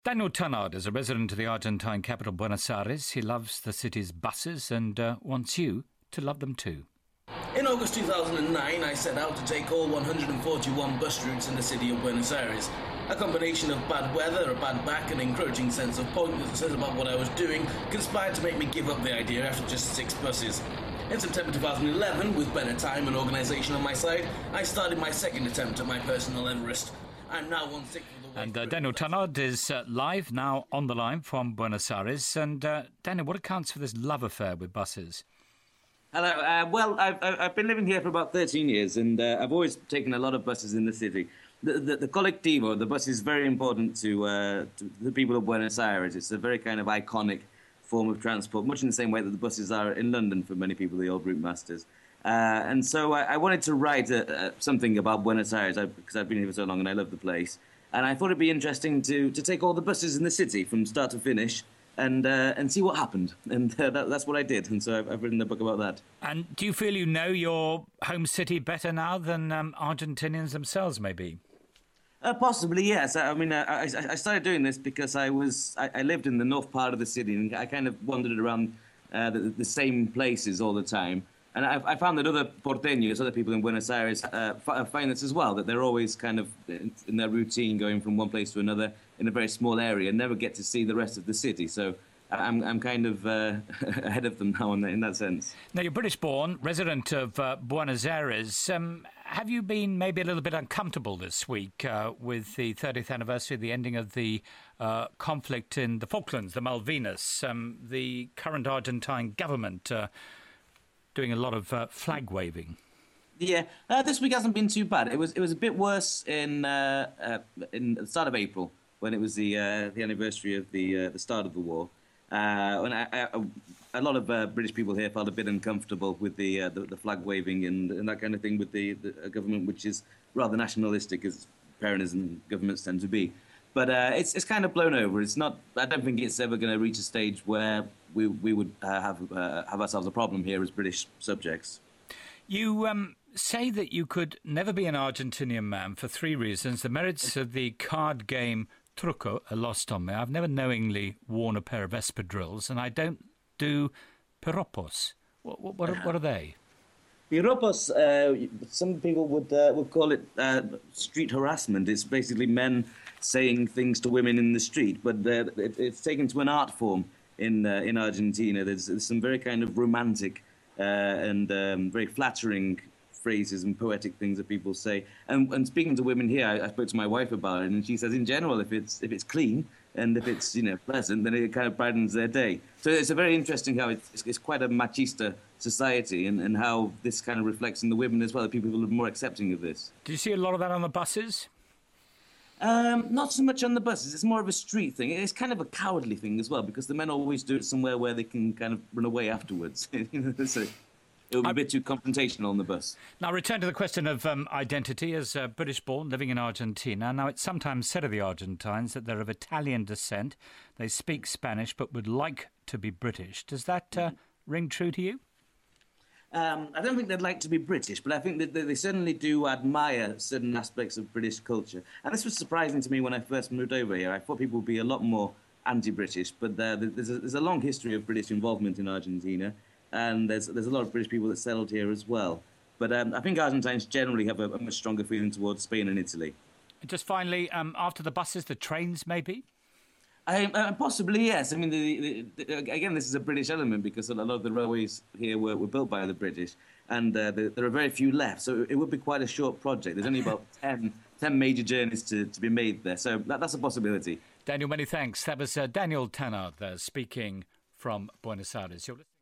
Daniel Tunnard is a resident of the Argentine capital, Buenos Aires. He loves the city's buses and wants you to love them too. In August 2009, I set out to take all 141 bus routes in the city of Buenos Aires. A combination of bad weather, a bad back, and an encouraging sense of pointlessness about what I was doing conspired to make me give up the idea after just 6 buses. In September 2011, with better time and organisation on my side, I started my second attempt at my personal Everest. I'm now 1/6 of the way. And Daniel Tunnard is live now on the line from Buenos Aires. And Daniel, what accounts for this love affair with buses? Hello. Well, I've been living here for about 13 years, and I've always taken a lot of buses in the city. The Colectivo, the bus is very important to the people of Buenos Aires. It's a very kind of iconic form of transport, much in the same way that the buses are in London for many people, the old route masters. And so I wanted to write something about Buenos Aires because I've been here for so long and I love the place. And I thought it'd be interesting to take all the buses in the city from start to finish and see what happened. And that's what I did. And so I've written a book about that. And do you feel you know your home city better now than Argentinians themselves, maybe? Possibly, yes. I mean, I started doing this because I lived in the north part of the city and I kind of wandered around the same places all the time. And I found that other porteños, other people in Buenos Aires, find this as well, that they're always kind of in their routine going from one place to another in a very small area and never get to see the rest of the city. So I'm kind of ahead of them now in that sense. Now, you're British-born, resident of Buenos Aires. Have you been maybe a little bit uncomfortable this week with the 30th anniversary, the ending of the conflict in the Falklands, the Malvinas, the current Argentine government doing a lot of flag waving? Yeah, this week hasn't been too bad. It was a bit worse in the start of April when it was the anniversary of the start of the war. When a lot of British people here felt a bit uncomfortable with the flag waving and that kind of thing with the government, which is rather nationalistic, as Peronism governments tend to be. But it's kind of blown over. It's not. I don't think it's ever going to reach a stage where we would have ourselves a problem here as British subjects. You say that you could never be an Argentinian man for 3 reasons. The merits of the card game truco are lost on me. I've never knowingly worn a pair of espadrilles, and I don't do piropos. What are they? Piropos, some people would call it street harassment. It's basically men saying things to women in the street, but it's taken to an art form in Argentina. There's some very kind of romantic and very flattering phrases and poetic things that people say. And speaking to women here, I spoke to my wife about it, and she says in general, if it's clean and if it's pleasant, then it kind of brightens their day. So it's a very interesting how it's quite a machista society, and how this kind of reflects in the women as well. That people are more accepting of this. Do you see a lot of that on the buses? Not so much on the buses. It's more of a street thing. It's kind of a cowardly thing as well, because the men always do it somewhere where they can kind of run away afterwards. So it would be a bit too confrontational on the bus. Now, return to the question of identity. As British-born, living in Argentina, now it's sometimes said of the Argentines that they're of Italian descent. They speak Spanish but would like to be British. Does that ring true to you? I don't think they'd like to be British, but I think that they certainly do admire certain aspects of British culture. And this was surprising to me when I first moved over here. I thought people would be a lot more anti-British, but there's a long history of British involvement in Argentina, and there's a lot of British people that settled here as well. But I think Argentines generally have a much stronger feeling towards Spain and Italy. Just finally, after the buses, the trains maybe? Possibly, yes. I mean, again, this is a British element because a lot of the railways here were built by the British, and there are very few left, so it would be quite a short project. There's only about 10 major journeys to be made there, so that's a possibility. Daniel, many thanks. That was Daniel Tunnard speaking from Buenos Aires.